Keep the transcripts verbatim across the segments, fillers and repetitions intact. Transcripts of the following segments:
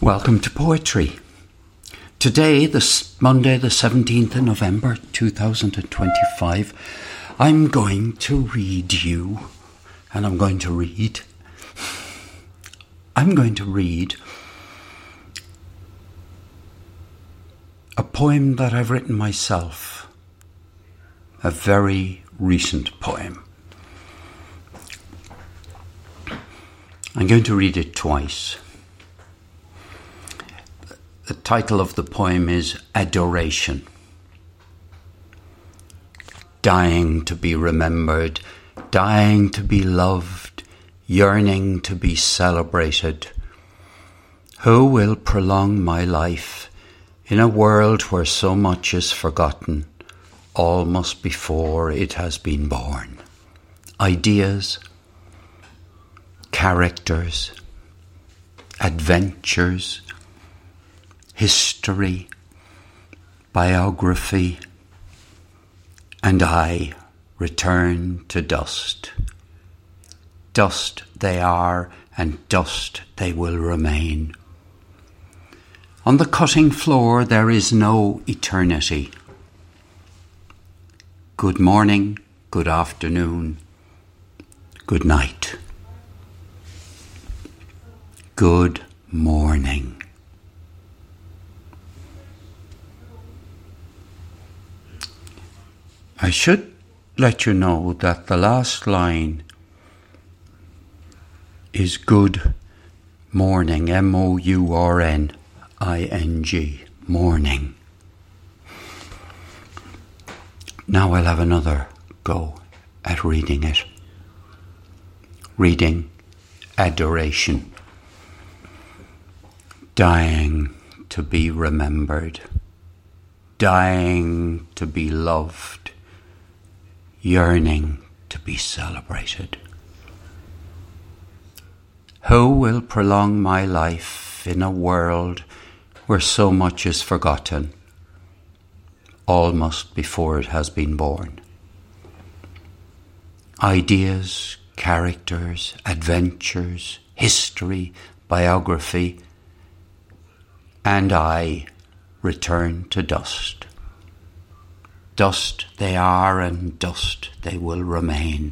Welcome to Poetry. Today, this Monday, the seventeenth of November, two thousand twenty-five, I'm going to read you, and I'm going to read, I'm going to read a poem that I've written myself, a very recent poem. I'm going to read it twice. The title of the poem is Adoration. Dying to be remembered, dying to be loved, yearning to be celebrated. Who will prolong my life in a world where so much is forgotten, almost before it has been born? Ideas, characters, adventures, history, biography, and I return to dust. Dust they are, and dust they will remain. On the cutting floor there is no eternity. Good morning, good afternoon, good night. Good morning. I should let you know that the last line is good morning, M O U R N I N G, morning. Now I'll have another go at reading it. Reading Adoration. Dying to be remembered, dying to be loved, yearning to be celebrated. Who will prolong my life in a world where so much is forgotten, almost before it has been born? Ideas, characters, adventures, history, biography, and I return to dust. Dust they are, and dust they will remain.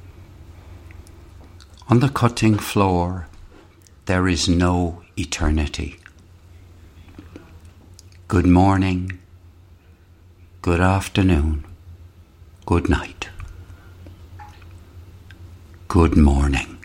On the cutting floor, there is no eternity. Good morning, good afternoon, good night. Good morning.